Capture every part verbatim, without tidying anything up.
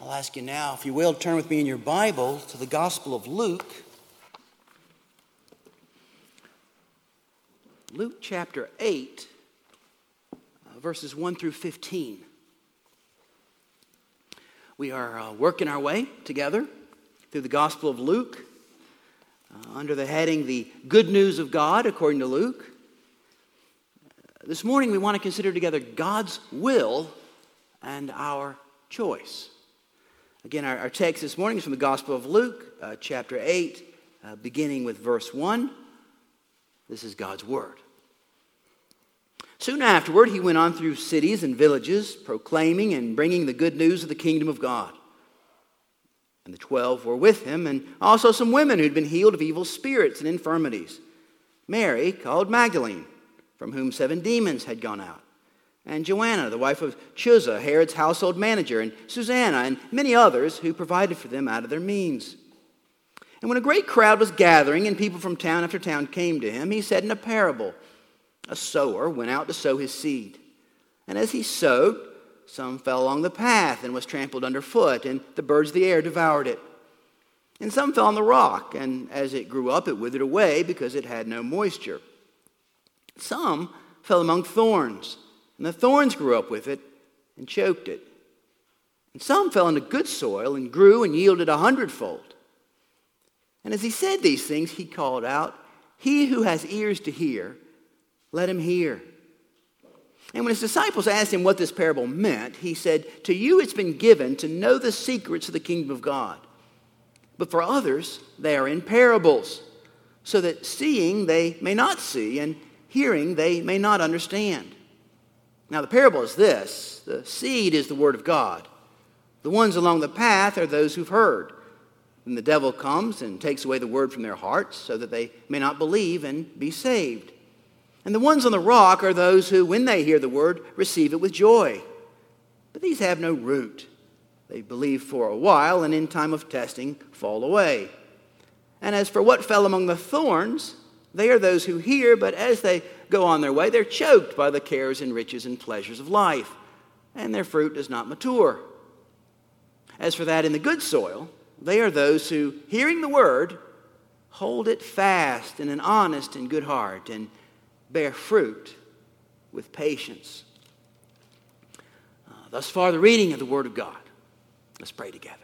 I'll ask you now, if you will, turn with me in your Bible to the Gospel of Luke. Luke chapter eight, uh, verses one through fifteen. We are uh, working our way together through the Gospel of Luke uh, under the heading, The Good News of God, according to Luke. Uh, this morning we want to consider together God's will and our choice. Again, our, our text this morning is from the Gospel of Luke, uh, chapter eight, uh, beginning with verse one. This is God's Word. Soon afterward, he went on through cities and villages, proclaiming and bringing the good news of the kingdom of God. And the twelve were with him, and also some women who'd been healed of evil spirits and infirmities. Mary, called Magdalene, from whom seven demons had gone out. And Joanna, the wife of Chuza, Herod's household manager, and Susanna, and many others who provided for them out of their means. And when a great crowd was gathering, and people from town after town came to him, he said in a parable, a sower went out to sow his seed. And as he sowed, some fell along the path and was trampled underfoot, and the birds of the air devoured it. And some fell on the rock, and as it grew up, it withered away because it had no moisture. Some fell among thorns, and the thorns grew up with it and choked it. And some fell into good soil and grew and yielded a hundredfold. And as he said these things, he called out, "He who has ears to hear, let him hear." And when his disciples asked him what this parable meant, he said, "To you it's been given to know the secrets of the kingdom of God. But for others, they are in parables, so that seeing they may not see, and hearing they may not understand." Now the parable is this: the seed is the word of God. The ones along the path are those who've heard. Then the devil comes and takes away the word from their hearts, so that they may not believe and be saved. And the ones on the rock are those who, when they hear the word, receive it with joy. But these have no root. They believe for a while, and in time of testing fall away. And as for what fell among the thorns, they are those who hear, but as they go on their way, they're choked by the cares and riches and pleasures of life, and their fruit does not mature. As for that in the good soil, they are those who, hearing the word, hold it fast in an honest and good heart, and bear fruit with patience. Uh, thus far, the reading of the Word of God. Let's pray together.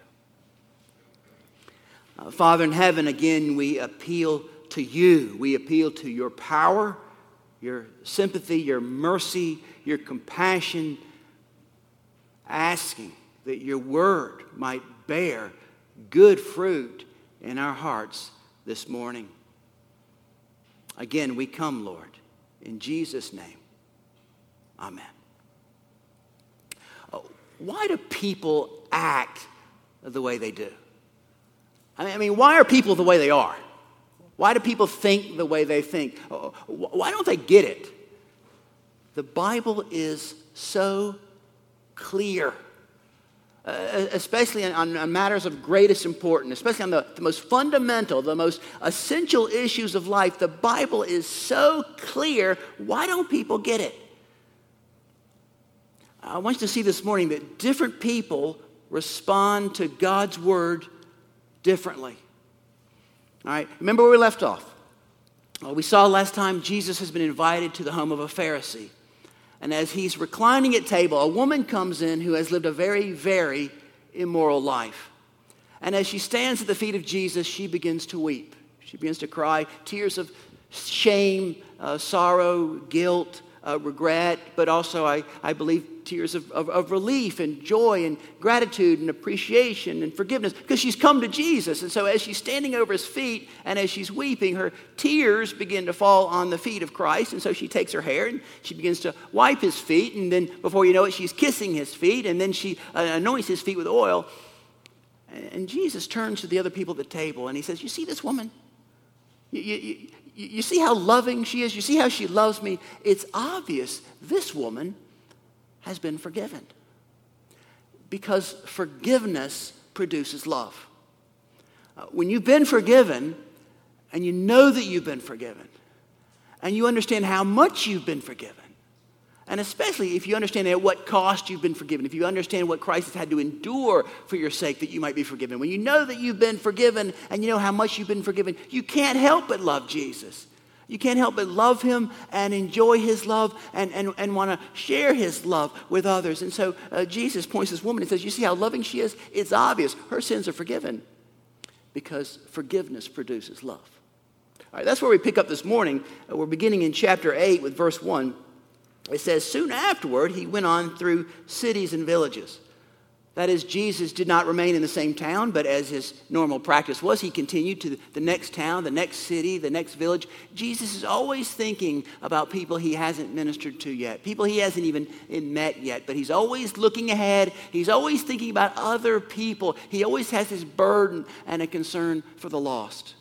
Uh, Father in heaven, again, we appeal to you. We appeal to your power, your sympathy, your mercy, your compassion, asking that your Word might bear good fruit in our hearts this morning. Again, we come, Lord, in Jesus' name, amen. Oh, why do people act the way they do? I mean, I mean, why are people the way they are? Why do people think the way they think? Oh, why don't they get it? The Bible is so clear, uh, especially on, on matters of greatest importance, especially on the, the most fundamental, the most essential issues of life. The Bible is so clear. Why don't people get it? I want you to see this morning that different people respond to God's word differently. All right, remember where we left off. Well, we saw last time Jesus has been invited to the home of a Pharisee. And as he's reclining at table, a woman comes in who has lived a very, very immoral life. And as she stands at the feet of Jesus, she begins to weep. She begins to cry tears of shame, uh, sorrow, guilt, uh, regret, but also, I, I believe, tears of, of, of relief and joy and gratitude and appreciation and forgiveness, because she's come to Jesus. And so as she's standing over his feet and as she's weeping, her tears begin to fall on the feet of Christ. And so she takes her hair and she begins to wipe his feet. And then before you know it, she's kissing his feet. And then she uh, anoints his feet with oil. And Jesus turns to the other people at the table and he says, "You see this woman? You, you, you, you see how loving she is? You see how she loves me? It's obvious this woman has been forgiven, because forgiveness produces love. Uh, when you've been forgiven and you know that you've been forgiven and you understand how much you've been forgiven, And especially if you understand at what cost you've been forgiven, if you understand what Christ has had to endure for your sake that you might be forgiven. When you know that you've been forgiven and you know how much you've been forgiven, you can't help but love Jesus. You can't help but love him and enjoy his love and, and, and want to share his love with others. And so uh, Jesus points to this woman and says, you see how loving she is? It's obvious. Her sins are forgiven because forgiveness produces love. All right, that's where we pick up this morning. Uh, we're beginning in chapter eight with verse one. It says, soon afterward, he went on through cities and villages. That is, Jesus did not remain in the same town, but as his normal practice was, he continued to the next town, the next city, the next village. Jesus is always thinking about people he hasn't ministered to yet, people he hasn't even met yet, but he's always looking ahead. He's always thinking about other people. He always has this burden and a concern for the lost.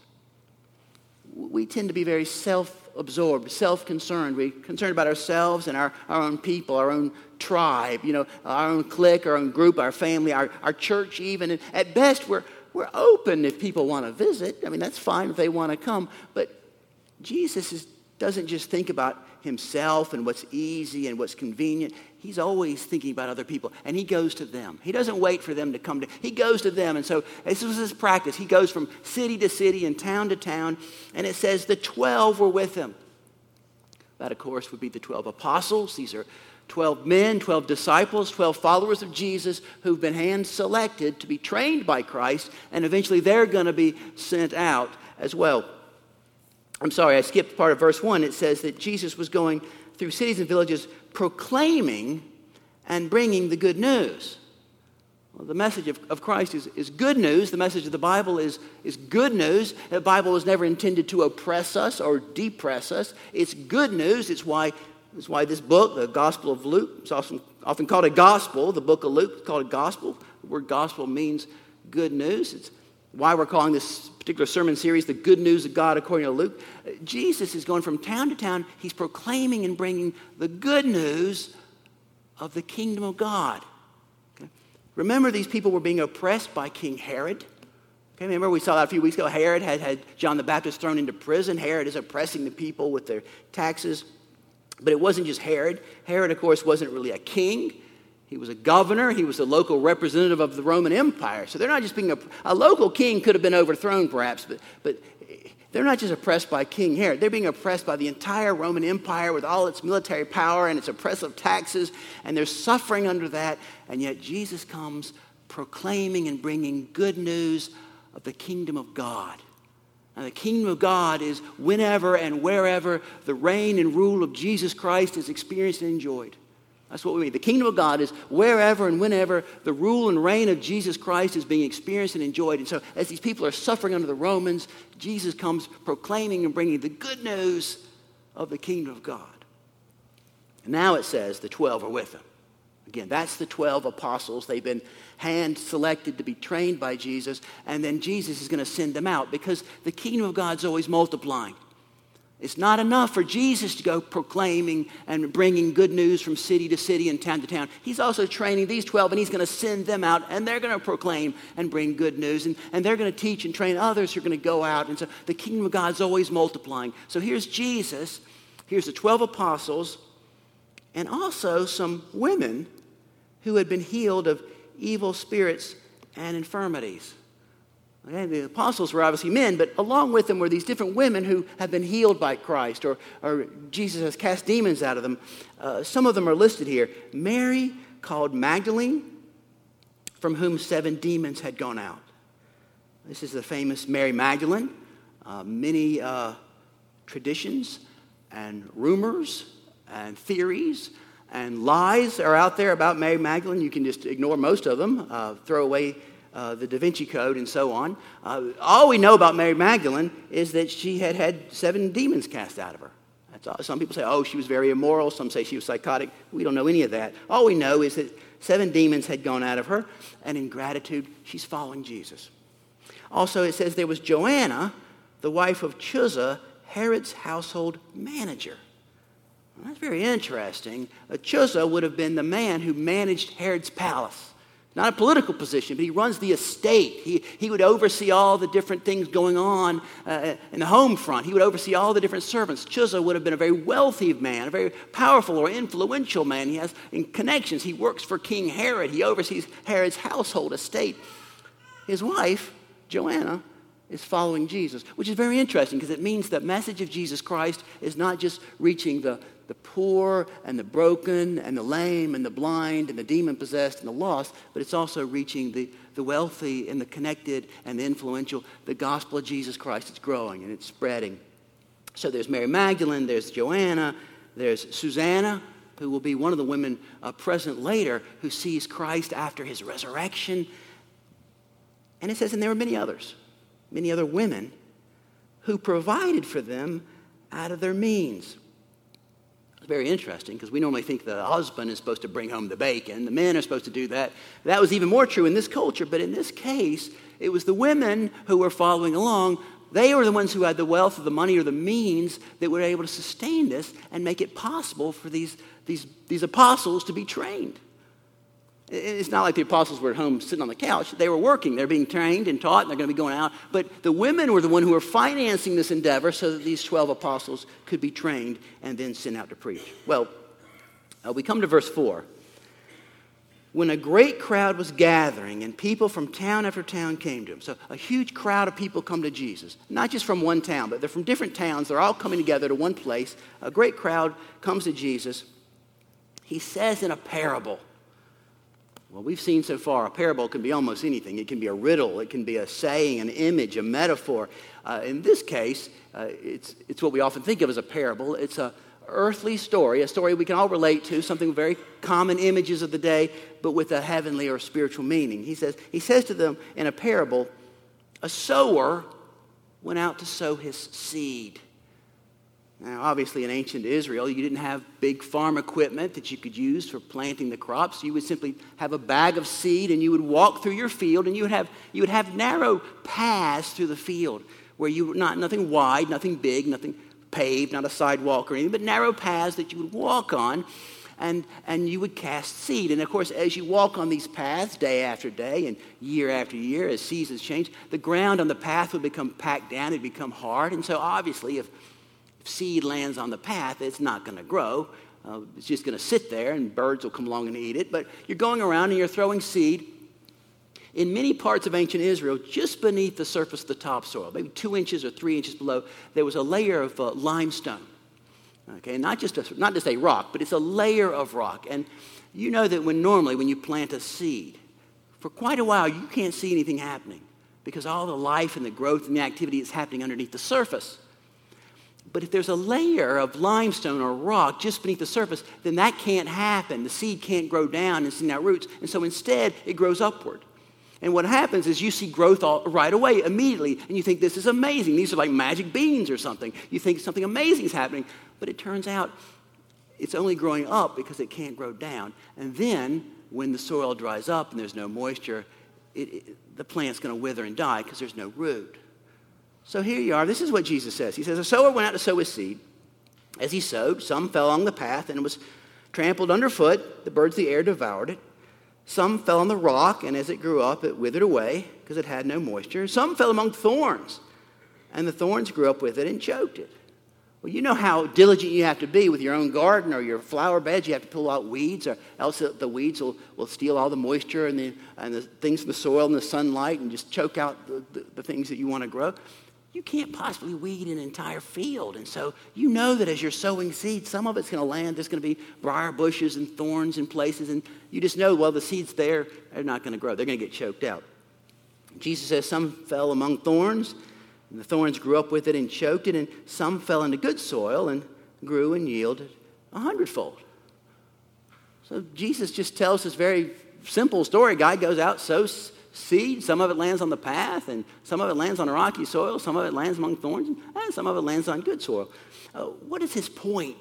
We tend to be very self-absorbed, self-concerned. We're concerned about ourselves and our, our own people, our own tribe, you know, our own clique, our own group, our family, our, our church even. And at best, we're, we're open if people want to visit. I mean, that's fine if they want to come. But Jesus is, doesn't just think about himself and what's easy and what's convenient. He's always thinking about other people, and he goes to them. He doesn't wait for them to come to him. He goes to them, and so this was his practice. He goes from city to city and town to town, and it says the twelve were with him. That, of course, would be the twelve apostles. These are twelve men, twelve disciples, twelve followers of Jesus who've been hand-selected to be trained by Christ, and eventually they're going to be sent out as well. I'm sorry, I skipped part of verse one. It says that Jesus was going through cities and villages proclaiming and bringing the good news. Well, the message of, of Christ is, is good news. The message of the Bible is, is good news. The Bible was never intended to oppress us or depress us. It's good news. It's why, it's why this book, the Gospel of Luke, is often, often called a gospel. The book of Luke is called a gospel. The word gospel means good news. It's why we're calling this particular sermon series the Good News of God according to Luke. Jesus is going from town to town. He's proclaiming and bringing the good news of the kingdom of God. Okay? Remember, these people were being oppressed by King Herod. Okay, remember we saw that a few weeks ago. Herod had had John the Baptist thrown into prison. Herod is oppressing the people with their taxes. But it wasn't just Herod. Herod, of course, wasn't really a king. He was a governor. He was a local representative of the Roman Empire. So they're not just being, a, a local king could have been overthrown perhaps, but, but they're not just oppressed by King Herod. They're being oppressed by the entire Roman Empire with all its military power and its oppressive taxes, and they're suffering under that. And yet Jesus comes proclaiming and bringing good news of the kingdom of God. Now, the kingdom of God is whenever and wherever the reign and rule of Jesus Christ is experienced and enjoyed. That's what we mean. The kingdom of God is wherever and whenever the rule and reign of Jesus Christ is being experienced and enjoyed. And so as these people are suffering under the Romans, Jesus comes proclaiming and bringing the good news of the kingdom of God. And now it says the twelve are with him. Again, that's the twelve apostles. They've been hand-selected to be trained by Jesus, and then Jesus is going to send them out because the kingdom of God's always multiplying. It's not enough for Jesus to go proclaiming and bringing good news from city to city and town to town. He's also training these twelve, and he's going to send them out, and they're going to proclaim and bring good news, and, and they're going to teach and train others who are going to go out. And so the kingdom of God's always multiplying. So here's Jesus, here's the twelve apostles, and also some women who had been healed of evil spirits and infirmities. Okay, the apostles were obviously men, but along with them were these different women who have been healed by Christ, or, or Jesus has cast demons out of them. Uh, some of them are listed here. Mary, called Magdalene, from whom seven demons had gone out. This is the famous Mary Magdalene. Uh, many uh, traditions and rumors and theories and lies are out there about Mary Magdalene. You can just ignore most of them, uh, throw away Uh, the Da Vinci Code and so on. Uh, all we know about Mary Magdalene is that she had had seven demons cast out of her. That's all. Some people say, oh, she was very immoral. Some say she was psychotic. We don't know any of that. All we know is that seven demons had gone out of her, and in gratitude, she's following Jesus. Also, it says there was Joanna, the wife of Chuza, Herod's household manager. Well, that's very interesting. Uh, Chuza would have been the man who managed Herod's palace. Not a political position, but he runs the estate. He, he would oversee all the different things going on uh, in the home front. He would oversee all the different servants. Chuza would have been a very wealthy man, a very powerful or influential man. He has in connections. He works for King Herod. He oversees Herod's household estate. His wife, Joanna, is following Jesus, which is very interesting because it means the message of Jesus Christ is not just reaching the the poor and the broken and the lame and the blind and the demon-possessed and the lost, but it's also reaching the, the wealthy and the connected and the influential. The gospel of Jesus Christ is growing and it's spreading. So there's Mary Magdalene, there's Joanna, there's Susanna, who will be one of the women uh, present later who sees Christ after his resurrection. And it says, and there were many others, many other women who provided for them out of their means. It's very interesting because we normally think the husband is supposed to bring home the bacon. The men are supposed to do that. That was even more true in this culture. But in this case, it was the women who were following along. They were the ones who had the wealth or the money or the means that were able to sustain this and make it possible for these, these, these apostles to be trained. It's not like the apostles were at home sitting on the couch. They were working. They're being trained and taught, and they're going to be going out. But the women were the one who were financing this endeavor so that these twelve apostles could be trained and then sent out to preach. Well, uh, we come to verse four. When a great crowd was gathering and people from town after town came to him. So a huge crowd of people come to Jesus. Not just from one town, but they're from different towns. They're all coming together to one place. A great crowd comes to Jesus. He says in a parable. Well, we've seen so far, a parable can be almost anything. It can be a riddle. It can be a saying, an image, a metaphor. Uh, in this case, uh, it's, it's what we often think of as a parable. It's a earthly story, a story we can all relate to, something very common images of the day, but with a heavenly or spiritual meaning. He says, he says to them in a parable, a sower went out to sow his seed. Now, obviously, in ancient Israel, you didn't have big farm equipment that you could use for planting the crops. You would simply have a bag of seed, and you would walk through your field, and you would have you would have narrow paths through the field where you were not nothing wide, nothing big, nothing paved, not a sidewalk or anything, but narrow paths that you would walk on, and and you would cast seed. And of course, as you walk on these paths day after day and year after year, as seasons change, the ground on the path would become packed down, it'd become hard, and so obviously, if If seed lands on the path, it's not going to grow. Uh, it's just going to sit there, and birds will come along and eat it. But you're going around and you're throwing seed. In many parts of ancient Israel, just beneath the surface of the topsoil, maybe two inches or three inches below, there was a layer of uh, limestone. Okay, not just a, not just a rock, but it's a layer of rock. And you know that when normally when you plant a seed, for quite a while you can't see anything happening because all the life and the growth and the activity is happening underneath the surface. But if there's a layer of limestone or rock just beneath the surface, then that can't happen. The seed can't grow down and send out roots. And so instead, it grows upward. And what happens is you see growth all, right away, immediately, and you think this is amazing. These are like magic beans or something. You think something amazing is happening. But it turns out it's only growing up because it can't grow down. And then when the soil dries up and there's no moisture, it, it, the plant's going to wither and die because there's no root. So here you are. This is what Jesus says. He says, a sower went out to sow his seed. As he sowed, some fell along the path and it was trampled underfoot. The birds of the air devoured it. Some fell on the rock, and as it grew up, it withered away because it had no moisture. Some fell among thorns, and the thorns grew up with it and choked it. Well, you know how diligent you have to be with your own garden or your flower beds. You have to pull out weeds, or else the weeds will, will steal all the moisture and the, and the things from the soil and the sunlight and just choke out the, the, the things that you want to grow. You can't possibly weed an entire field. And so you know that as you're sowing seeds, some of it's going to land. There's going to be briar bushes and thorns in places. And you just know, well, the seeds there are not going to grow. They're going to get choked out. Jesus says some fell among thorns, and the thorns grew up with it and choked it. And some fell into good soil and grew and yielded a hundredfold. So Jesus just tells this very simple story. A guy goes out, sows seed. Some of it lands on the path, and some of it lands on rocky soil. Some of it lands among thorns, and some of it lands on good soil. Uh, what is his point?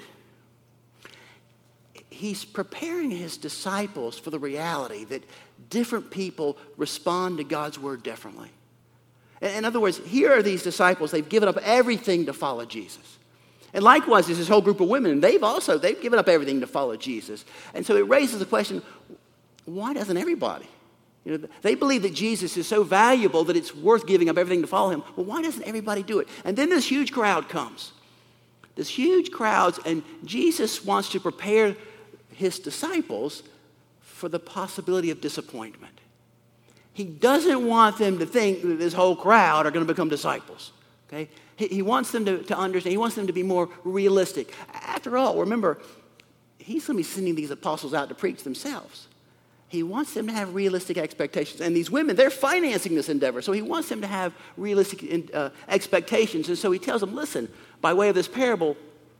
He's preparing his disciples for the reality that different people respond to God's word differently. In, in other words, here are these disciples. They've given up everything to follow Jesus. And likewise, there's this whole group of women, and they've also, they've given up everything to follow Jesus. And so it raises the question, why doesn't everybody? You know, they believe that Jesus is so valuable that it's worth giving up everything to follow him. Well, why doesn't everybody do it? And then this huge crowd comes. This huge crowds, and Jesus wants to prepare his disciples for the possibility of disappointment. He doesn't want them to think that this whole crowd are going to become disciples. Okay? He, he wants them to, to understand. He wants them to be more realistic. After all, remember, he's going to be sending these apostles out to preach themselves. He wants them to have realistic expectations. And these women, they're financing this endeavor. So he wants them to have realistic uh, expectations. And so he tells them, listen, by way of this parable,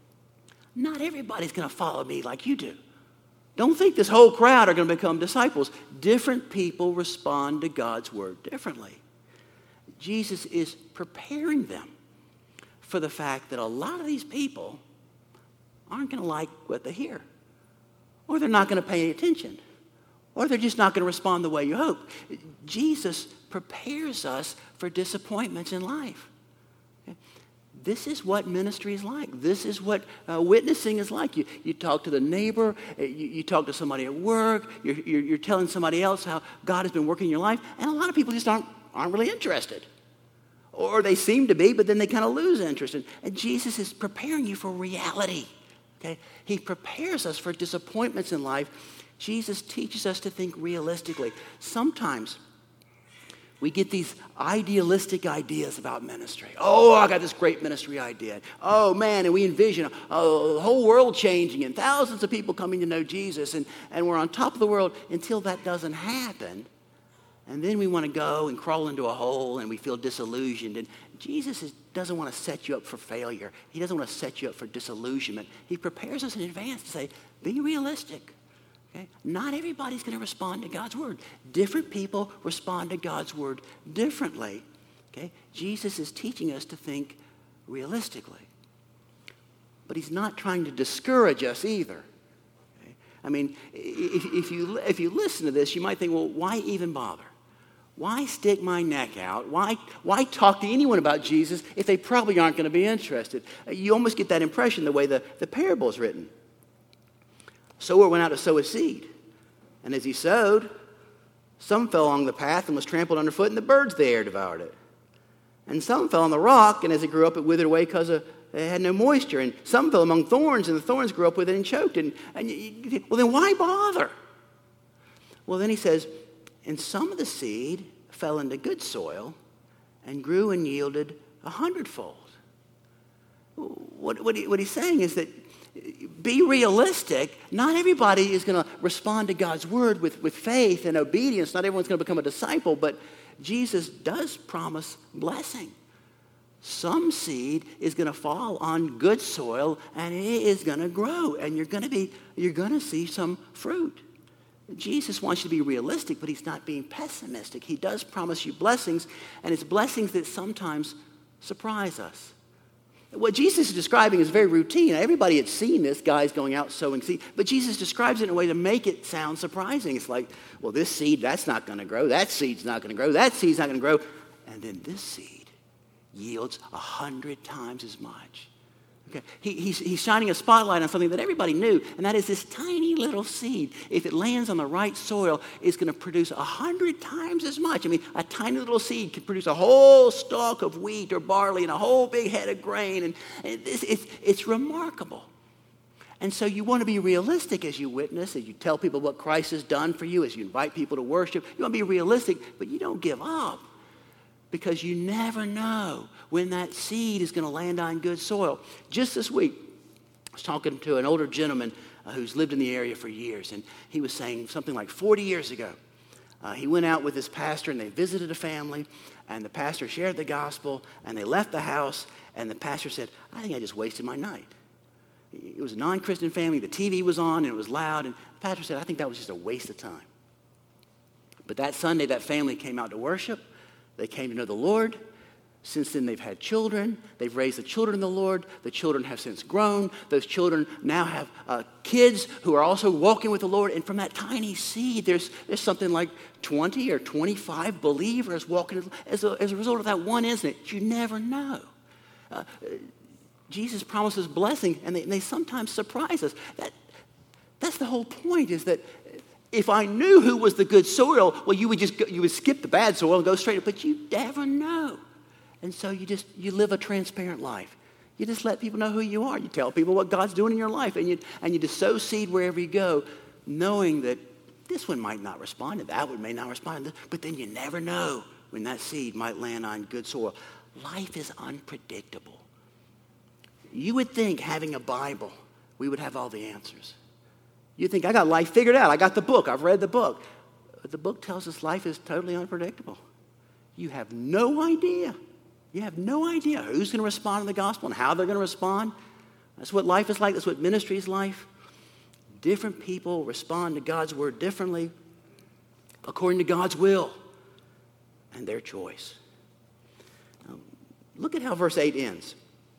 not everybody's going to follow me like you do. Don't think this whole crowd are going to become disciples. Different people respond to God's word differently. Jesus is preparing them for the fact that a lot of these people aren't going to like what they hear. Or they're not going to pay any attention. Or they're just not going to respond the way you hope. Jesus prepares us for disappointments in life. Okay? This is what ministry is like. This is what uh, witnessing is like. You, you talk to the neighbor. You, you talk to somebody at work. You're, you're, you're telling somebody else how God has been working in your life. And a lot of people just aren't, aren't really interested. Or they seem to be, but then they kind of lose interest. And, and Jesus is preparing you for reality. Okay? He prepares us for disappointments in life. Jesus teaches us to think realistically. Sometimes we get these idealistic ideas about ministry. Oh, I got this great ministry idea. Oh, man, and we envision a, a whole world changing and thousands of people coming to know Jesus, and, and we're on top of the world until that doesn't happen. And then we want to go and crawl into a hole and we feel disillusioned. And Jesus is, doesn't want to set you up for failure. He doesn't want to set you up for disillusionment. He prepares us in advance to say, be realistic. Okay? Not everybody's going to respond to God's word. Different people respond to God's word differently. Okay? Jesus is teaching us to think realistically. But he's not trying to discourage us either. Okay? I mean, if, if, you, if you listen to this, you might think, well, why even bother? Why stick my neck out? Why, why talk to anyone about Jesus if they probably aren't going to be interested? You almost get that impression the way the, the parable is written. Sower went out to sow his seed. And as he sowed, some fell along the path and was trampled underfoot, and the birds of the air devoured it. And some fell on the rock, and as it grew up, it withered away because it had no moisture. And some fell among thorns, and the thorns grew up with it and choked it. And, and you, well, then why bother? Well, then he says, and some of the seed fell into good soil and grew and yielded a hundredfold. What, what, he, what he's saying is that be realistic. Not everybody is going to respond to God's word with, with faith and obedience. Not everyone's going to become a disciple, but Jesus does promise blessing. Some seed is going to fall on good soil, and it is going to grow, and you're going to be you're going to see some fruit. Jesus wants you to be realistic, but he's not being pessimistic. He does promise you blessings, and it's blessings that sometimes surprise us. What Jesus is describing is very routine. Everybody had seen this, guys going out sowing seed, but Jesus describes it in a way to make it sound surprising. It's like, well, this seed, that's not going to grow. That seed's not going to grow. That seed's not going to grow. And then this seed yields a hundred times as much. Okay. He, he's, he's shining a spotlight on something that everybody knew, and that is this tiny little seed. If it lands on the right soil, it's going to produce a hundred times as much. I mean, a tiny little seed can produce a whole stalk of wheat or barley and a whole big head of grain, and, and it's, it's, it's remarkable. And so you want to be realistic as you witness, as you tell people what Christ has done for you, as you invite people to worship. You want to be realistic, but you don't give up. Because you never know when that seed is going to land on good soil. Just this week, I was talking to an older gentleman uh, who's lived in the area for years, and he was saying something like forty years ago, uh, he went out with his pastor, and they visited a family, and the pastor shared the gospel, and they left the house, and the pastor said, I think I just wasted my night. It was a non-Christian family. The T V was on, and it was loud, and the pastor said, I think that was just a waste of time. But that Sunday, that family came out to worship. They came to know the Lord. Since then, they've had children. They've raised the children in the Lord. The children have since grown. Those children now have uh, kids who are also walking with the Lord. And from that tiny seed, there's, there's something like twenty or twenty-five believers walking as a, as a result of that one incident. You never know. Uh, Jesus promises blessing, and they, and they sometimes surprise us. That, that's the whole point, is that If I knew who was the good soil, well, you would just go, you would skip the bad soil and go straight. But you never know, and so you just you live a transparent life. You just let people know who you are. You tell people what God's doing in your life, and you and you just sow seed wherever you go, knowing that this one might not respond, and that one may not respond. But then you never know when that seed might land on good soil. Life is unpredictable. You would think having a Bible, we would have all the answers. You think, I got life figured out. I got the book. I've read the book. But the book tells us life is totally unpredictable. You have no idea. You have no idea who's going to respond to the gospel and how they're going to respond. That's what life is like. That's what ministry is like. Different people respond to God's word differently according to God's will and their choice. Now, look at how verse eight ends.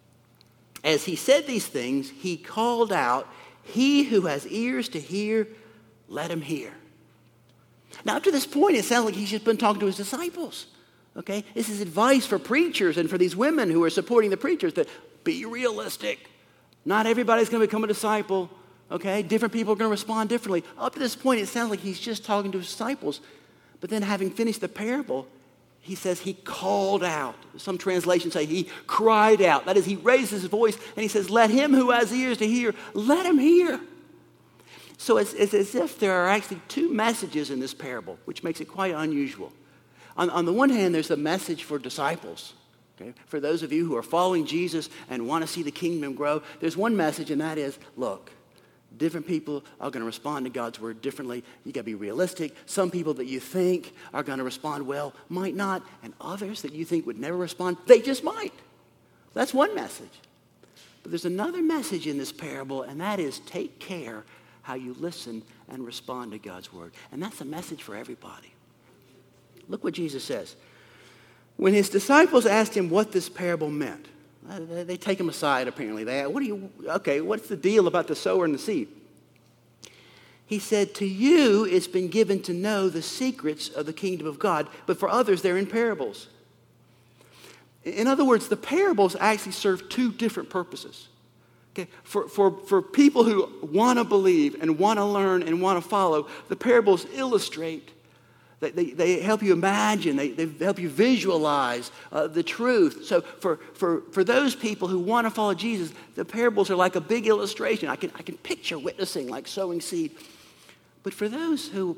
As he said these things, he called out, "He who has ears to hear, let him hear." Now, up to this point, it sounds like he's just been talking to his disciples. Okay? This is advice for preachers and for these women who are supporting the preachers that be realistic. Not everybody's going to become a disciple. Okay? Different people are going to respond differently. Up to this point, it sounds like he's just talking to his disciples. But then having finished the parable, he says he called out. Some translations say he cried out. That is, he raised his voice and he says, "Let him who has ears to hear, let him hear." So it's, it's as if there are actually two messages in this parable, which makes it quite unusual. On, on the one hand, there's the message for disciples. Okay? For those of you who are following Jesus and want to see the kingdom grow, there's one message, and that is, look, different people are going to respond to God's word differently. You got to be realistic. Some people that you think are going to respond well might not, and others that you think would never respond, they just might. That's one message. But there's another message in this parable, and that is take care how you listen and respond to God's word. And that's a message for everybody. Look what Jesus says. When his disciples asked him what this parable meant, they take him aside, apparently. They ask, what do you, okay, what's the deal about the sower and the seed? He said, to you it's been given to know the secrets of the kingdom of God, but for others they're in parables. In other words, the parables actually serve two different purposes. Okay, for, for, for people who want to believe and want to learn and want to follow, the parables illustrate. They, they, they help you imagine. They, they help you visualize uh, the truth. So for, for, for those people who want to follow Jesus, the parables are like a big illustration. I can, I can picture witnessing like sowing seed. But for those who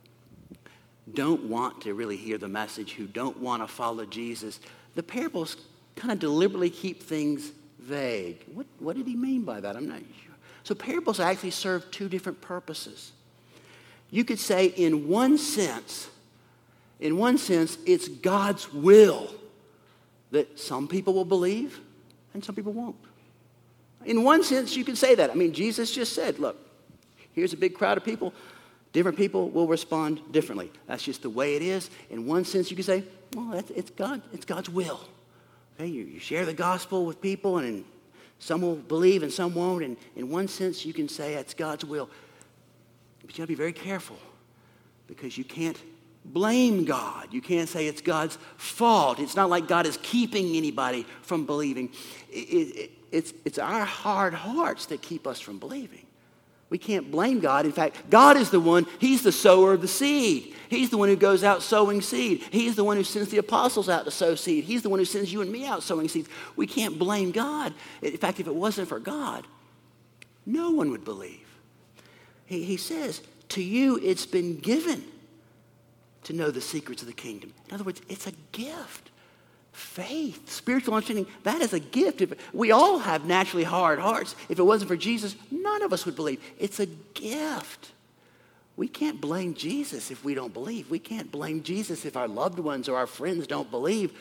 don't want to really hear the message, who don't want to follow Jesus, the parables kind of deliberately keep things vague. What, what did he mean by that? I'm not sure. So parables actually serve two different purposes. You could say in one sense, in one sense, it's God's will that some people will believe and some people won't. In one sense, you can say that. I mean, Jesus just said, look, here's a big crowd of people. Different people will respond differently. That's just the way it is. In one sense, you can say, well, that's, it's God, it's God's will. Okay, you, you share the gospel with people, and some will believe and some won't. And in one sense, you can say it's God's will. But you got to be very careful, because you can't blame God. You can't say it's God's fault. It's not like God is keeping anybody from believing. It, it, it's, it's our hard hearts that keep us from believing. We can't blame God. In fact, God is the one, he's the sower of the seed. He's the one who goes out sowing seed. He's the one who sends the apostles out to sow seed. He's the one who sends you and me out sowing seeds. We can't blame God. In fact, if it wasn't for God, no one would believe. He, he says, to you it's been given to know the secrets of the kingdom. In other words, it's a gift. Faith, spiritual understanding, that is a gift. If we all have naturally hard hearts. If it wasn't for Jesus, none of us would believe. It's a gift. We can't blame Jesus if we don't believe. We can't blame Jesus if our loved ones or our friends don't believe.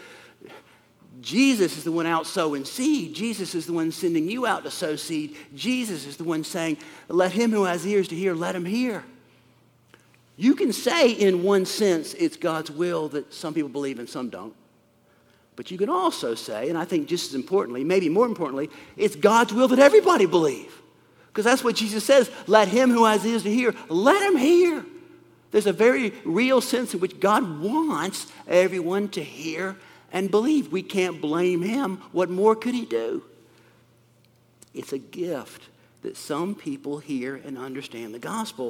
Jesus is the one out sowing seed. Jesus is the one sending you out to sow seed. Jesus is the one saying, let him who has ears to hear, let him hear. You can say in one sense it's God's will that some people believe and some don't. But you can also say, and I think just as importantly, maybe more importantly, it's God's will that everybody believe. Because that's what Jesus says, let him who has ears to hear, let him hear. There's a very real sense in which God wants everyone to hear and believe. We can't blame him. What more could he do? It's a gift that some people hear and understand the gospel.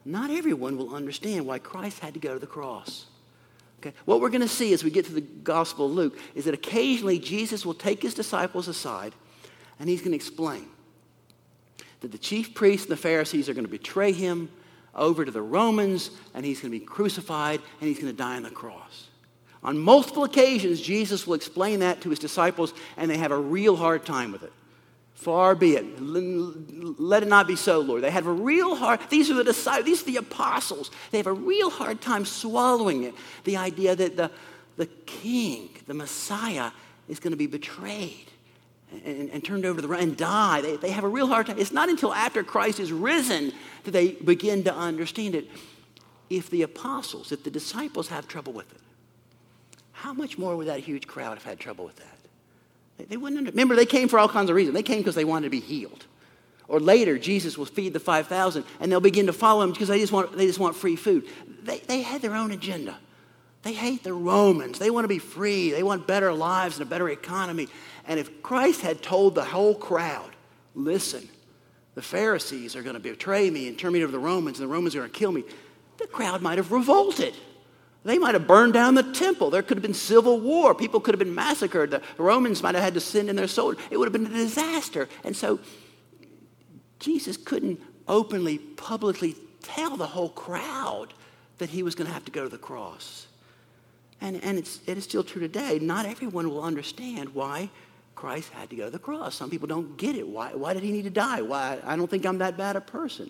not everyone will understand why Christ had to go to the cross. Okay? What we're going to see as we get to the Gospel of Luke is that occasionally Jesus will take his disciples aside and he's going to explain that the chief priests and the Pharisees are going to betray him over to the Romans, and he's going to be crucified, and he's going to die on the cross. On multiple occasions, Jesus will explain that to his disciples, and they have a real hard time with it. Far be it. Let it not be so, Lord. They have a real hard, these are the disciples, these are the apostles. They have a real hard time swallowing it. The idea that the, the king, the Messiah, is going to be betrayed and, and turned over to the and die. They, they have a real hard time. It's not until after Christ is risen that they begin to understand it. If the apostles, if the disciples have trouble with it, how much more would that huge crowd have had trouble with that? They wouldn't under, remember, they came for all kinds of reasons. They came because they wanted to be healed. Or later, Jesus will feed the five thousand, and they'll begin to follow him because they just want, they just want free food. They, they had their own agenda. They hate the Romans. They want to be free. They want better lives and a better economy. And if Christ had told the whole crowd, listen, the Pharisees are going to betray me and turn me over to the Romans, and the Romans are going to kill me, the crowd might have revolted. They might have burned down the temple. There could have been civil war. People could have been massacred. The Romans might have had to send in their soldiers. It would have been a disaster. And so Jesus couldn't openly, publicly tell the whole crowd that he was going to have to go to the cross. And, and it's, it is still true today. Not everyone will understand why Christ had to go to the cross. Some people don't get it. Why, why did he need to die? Why? I don't think I'm that bad a person.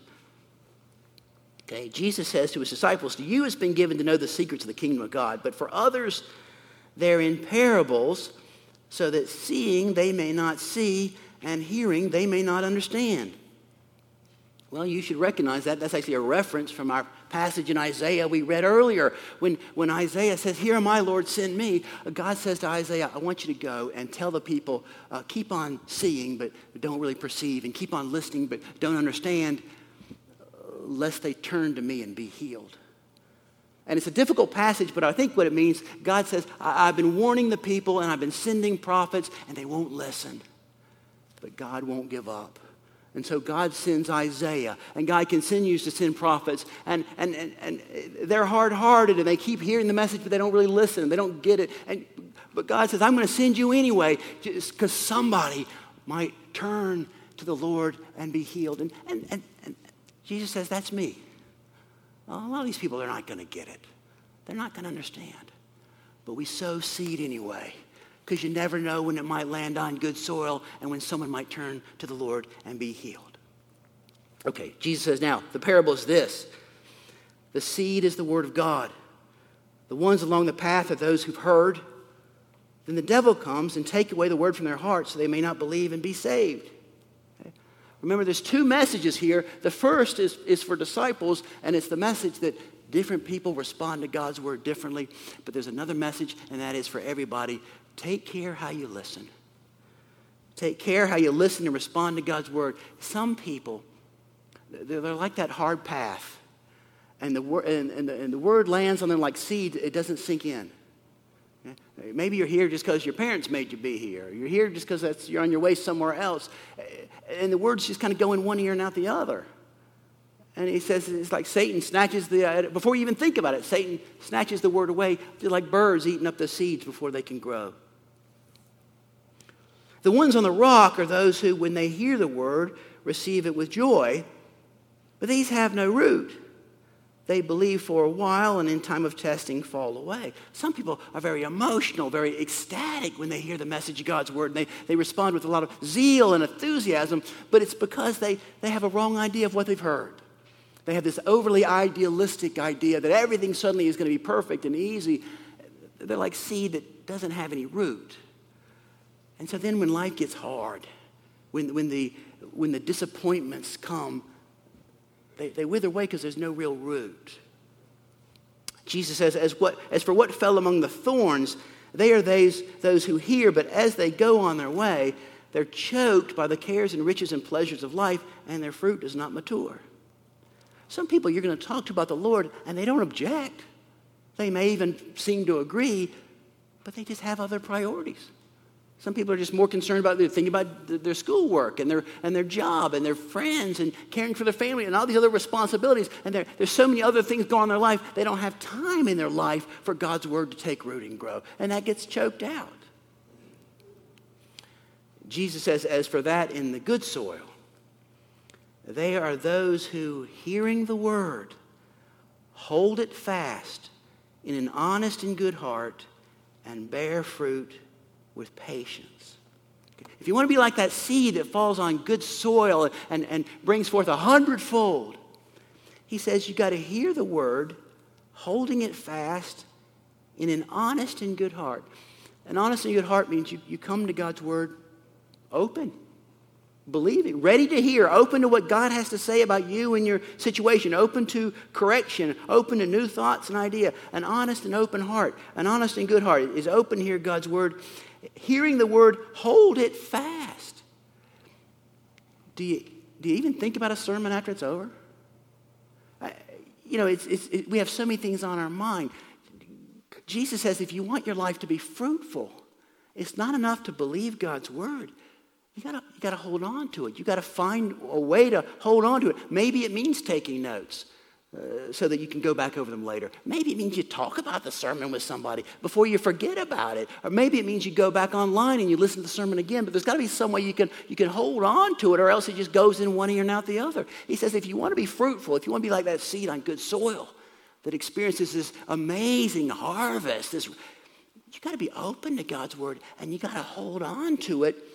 Okay, Jesus says to his disciples, to you it's been given to know the secrets of the kingdom of God, but for others they're in parables, so that seeing they may not see, and hearing they may not understand. Well, you should recognize that. That's actually a reference from our passage in Isaiah we read earlier. When, when Isaiah says, here am I, Lord, send me, God says to Isaiah, I want you to go and tell the people, uh, keep on seeing, but don't really perceive, and keep on listening, but don't understand, lest they turn to me and be healed. And it's a difficult passage, but I think what it means, God says, I- I've been warning the people and I've been sending prophets and they won't listen. But God won't give up. And so God sends Isaiah, and God continues to send prophets, and, and, and, and they're hard-hearted, and they keep hearing the message, but they don't really listen. They don't get it. And, but God says, I'm going to send you anyway, just because somebody might turn to the Lord and be healed. And, and, and, and Jesus says, that's me. Well, a lot of these people, they're not going to get it. They're not going to understand. But we sow seed anyway, because you never know when it might land on good soil and when someone might turn to the Lord and be healed. Okay, Jesus says, now, the parable is this. The seed is the word of God. The ones along the path are those who've heard. Then the devil comes and takes away the word from their hearts so they may not believe and be saved. Okay? Remember, there's two messages here. The first is, is for disciples, and it's the message that different people respond to God's word differently. But there's another message, and that is for everybody. Take care how you listen. Take care how you listen and respond to God's word. Some people, they're, they're like that hard path. And the, word, and, and, the, and the word lands on them like seed. It doesn't sink in. Maybe you're here just because your parents made you be here. You're here just because that's, you're on your way somewhere else. And the words just kind of go in one ear and out the other. And he says it's like Satan snatches the, uh, before you even think about it, Satan snatches the word away. They're like birds eating up the seeds before they can grow. The ones on the rock are those who, when they hear the word, receive it with joy, but these have no root. They believe for a while and in time of testing fall away. Some people are very emotional, very ecstatic when they hear the message of God's word. And they, they respond with a lot of zeal and enthusiasm, but it's because they, they have a wrong idea of what they've heard. They have this overly idealistic idea that everything suddenly is going to be perfect and easy. They're like seed that doesn't have any root. And so then when life gets hard, when, when, the, when the disappointments come, they, they wither away because there's no real root. Jesus says, as, what, as for what fell among the thorns, they are those, those who hear, but as they go on their way, they're choked by the cares and riches and pleasures of life, and their fruit does not mature. Some people you're going to talk to about the Lord, and they don't object. They may even seem to agree, but they just have other priorities. Some people are just more concerned about they're thinking about their schoolwork and their and their job and their friends and caring for their family and all these other responsibilities. And there, there's so many other things going on in their life. They don't have time in their life for God's word to take root and grow. And that gets choked out. Jesus says, as for that in the good soil, they are those who, hearing the word, hold it fast in an honest and good heart and bear fruit with patience. If you want to be like that seed that falls on good soil and, and brings forth a hundredfold, he says you got to hear the word, holding it fast in an honest and good heart. An honest and good heart means you, you come to God's word open, believing, ready to hear, open to what God has to say about you and your situation, open to correction, open to new thoughts and ideas. An honest and open heart, an honest and good heart is open to hear God's word. Hearing the word, hold it fast. Do you, do you even think about a sermon after it's over? I, you know, it's, it's, it, we have so many things on our mind. Jesus says if you want your life to be fruitful, it's not enough to believe God's word. You gotta, you gotta hold on to it. You gotta find a way to hold on to it. Maybe it means taking notes uh, so that you can go back over them later. Maybe it means you talk about the sermon with somebody before you forget about it. Or maybe it means you go back online and you listen to the sermon again. But there's got to be some way you can, you can hold on to it, or else it just goes in one ear and out the other. He says if you want to be fruitful, if you want to be like that seed on good soil that experiences this amazing harvest, this, you got to be open to God's word, and you got to hold on to it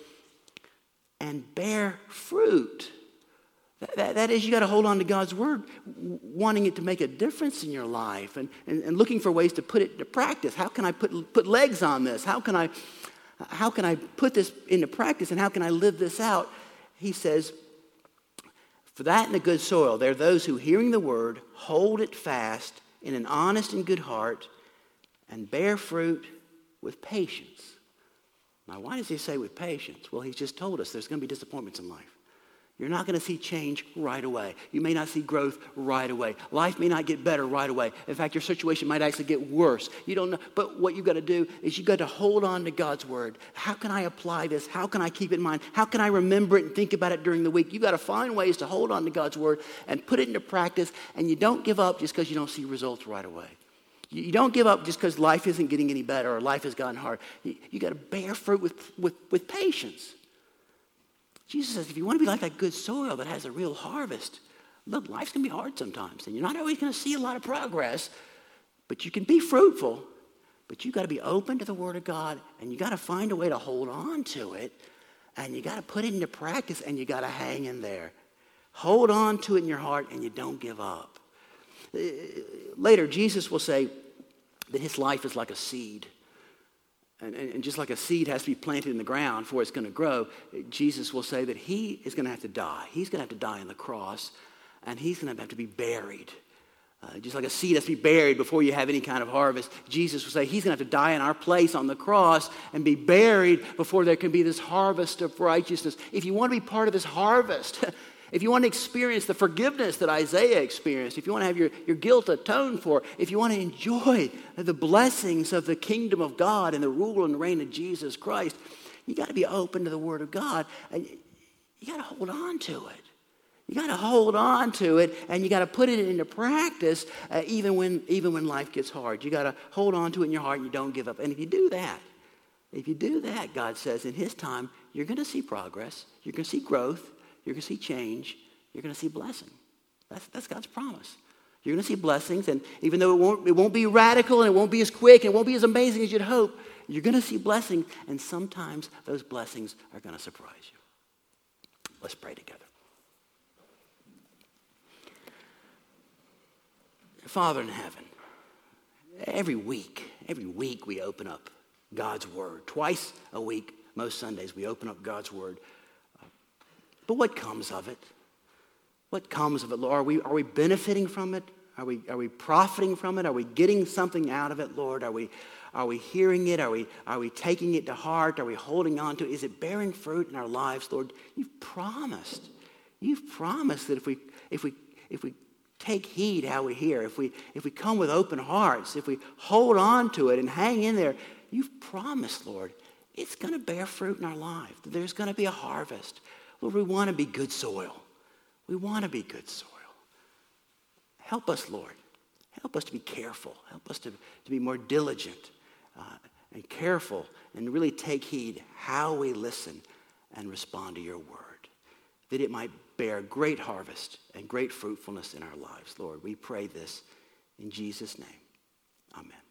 and bear fruit. That, that, that is, you got to hold on to God's word, wanting it to make a difference in your life, and, and, and looking for ways to put it into practice. How can I put put legs on this? How can I how can I put this into practice, and how can I live this out? He says, for that in the good soil, there are those who, hearing the word, hold it fast in an honest and good heart and bear fruit with patience. Now, why does he say with patience? Well, he's just told us there's going to be disappointments in life. You're not going to see change right away. You may not see growth right away. Life may not get better right away. In fact, your situation might actually get worse. You don't know. But what you've got to do is you've got to hold on to God's word. How can I apply this? How can I keep it in mind? How can I remember it and think about it during the week? You've got to find ways to hold on to God's word and put it into practice. And you don't give up just because you don't see results right away. You don't give up just because life isn't getting any better or life has gotten hard. You, you got to bear fruit with, with, with patience. Jesus says, if you want to be like that good soil that has a real harvest, look, life's going to be hard sometimes. And you're not always going to see a lot of progress, but you can be fruitful. But you've got to be open to the word of God, and you got to find a way to hold on to it, and you got to put it into practice, and you got to hang in there. Hold on to it in your heart, and you don't give up. Later, Jesus will say that his life is like a seed. And, and just like a seed has to be planted in the ground before it's going to grow, Jesus will say that he is going to have to die. He's going to have to die on the cross, and he's going to have to be buried. Uh, just like a seed has to be buried before you have any kind of harvest, Jesus will say he's going to have to die in our place on the cross and be buried before there can be this harvest of righteousness. If you want to be part of this harvest, if you want to experience the forgiveness that Isaiah experienced, if you want to have your, your guilt atoned for, if you want to enjoy the blessings of the kingdom of God and the rule and reign of Jesus Christ, you got to be open to the word of God. And you got to hold on to it. You got to hold on to it, and you got to put it into practice uh, even when even when life gets hard. You got to hold on to it in your heart, and you don't give up. And if you do that, if you do that, God says in his time, you're going to see progress. You're going to see growth. You're going to see change. You're going to see blessing. That's, that's God's promise. You're going to see blessings, and even though it won't, it won't be radical, and it won't be as quick, and it won't be as amazing as you'd hope, you're going to see blessings, and sometimes those blessings are going to surprise you. Let's pray together. Father in heaven, every week, every week we open up God's word. Twice a week, most Sundays, we open up God's word. But what comes of it? What comes of it, Lord? Are we, are we benefiting from it? Are we, are we profiting from it? Are we getting something out of it, Lord? Are we, are we hearing it? Are we, are we taking it to heart? Are we holding on to it? Is it bearing fruit in our lives, Lord? You've promised. You've promised that if we, if we, if we take heed how we hear, if we, if we come with open hearts, if we hold on to it and hang in there, you've promised, Lord, it's going to bear fruit in our life. There's going to be a harvest. Lord, we want to be good soil. We want to be good soil. Help us, Lord. Help us to be careful. Help us to, to be more diligent uh, and careful and really take heed how we listen and respond to your word, that it might bear great harvest and great fruitfulness in our lives, Lord. We pray this in Jesus' name. Amen.